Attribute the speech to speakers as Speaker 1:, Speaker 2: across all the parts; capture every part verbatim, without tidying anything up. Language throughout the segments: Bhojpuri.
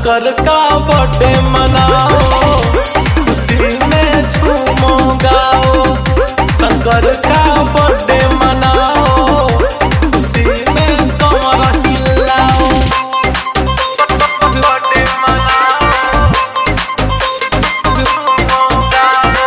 Speaker 1: शंकर का बर्थडे मनाओ, खुशी में झूमो गाओ। शंकर का बर्थडे मनाओ, खुशी में कमर हिलाओ। बर्थडे मनाओ, झूमो गाओ।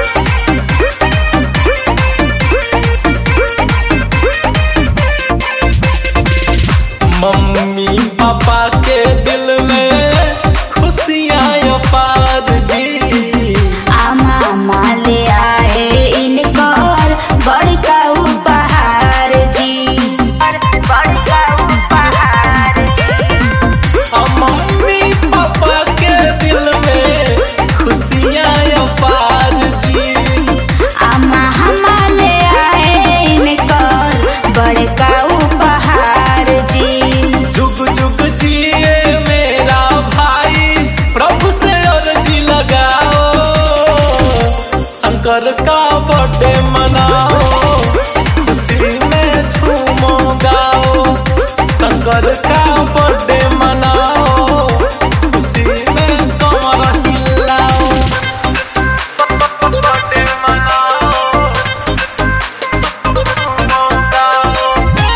Speaker 1: मम्मी पापा के दिल में खुशियाँ अपार जी।
Speaker 2: आ मामा ले आए इनकर बड़का उपहार जी, बड़का उपहार।
Speaker 1: आ मम्मी पापा के दिल में खुशियाँ अपार जी।
Speaker 2: आ मामा ले आए इनकर बड़का उपहार जी।
Speaker 1: जुग जुग जिए मेरा भाई, प्रभु से अर्जी लगाओ। शंकर का बर्थडे मनाओ, खुशी में झूमो गाओ। शंकर का बर्थडे मनाओ, खुशी में कमर हिलाओ। बर्थडे मनाओ, झूमो गाओ।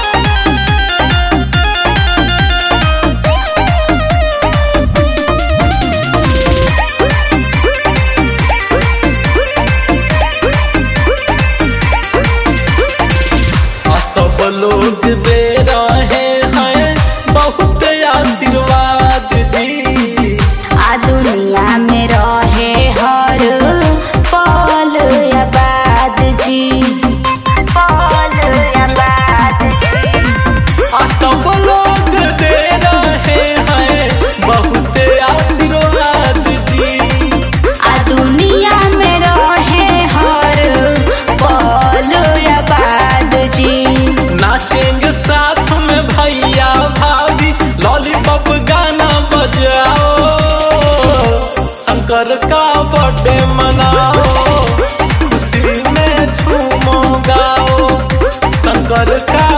Speaker 1: सब लोग दे रहे हैं बहुत आशीर्वाद जी।
Speaker 2: आ दुनिया में रहे हर पल आबाद जी, पल आबाद जी।
Speaker 1: आ सब लोग दे रहे हैं बहुत आशीर्वाद जी।
Speaker 2: आ दुनिया में रहे हर पल आबाद जी।
Speaker 1: नाचेंगे साथ में भैया भाभी, लॉलीपॉप गाना बजाओ। शंकर का बर्थडे मनाओ, खुशी में झूमो गाओ। शंकर का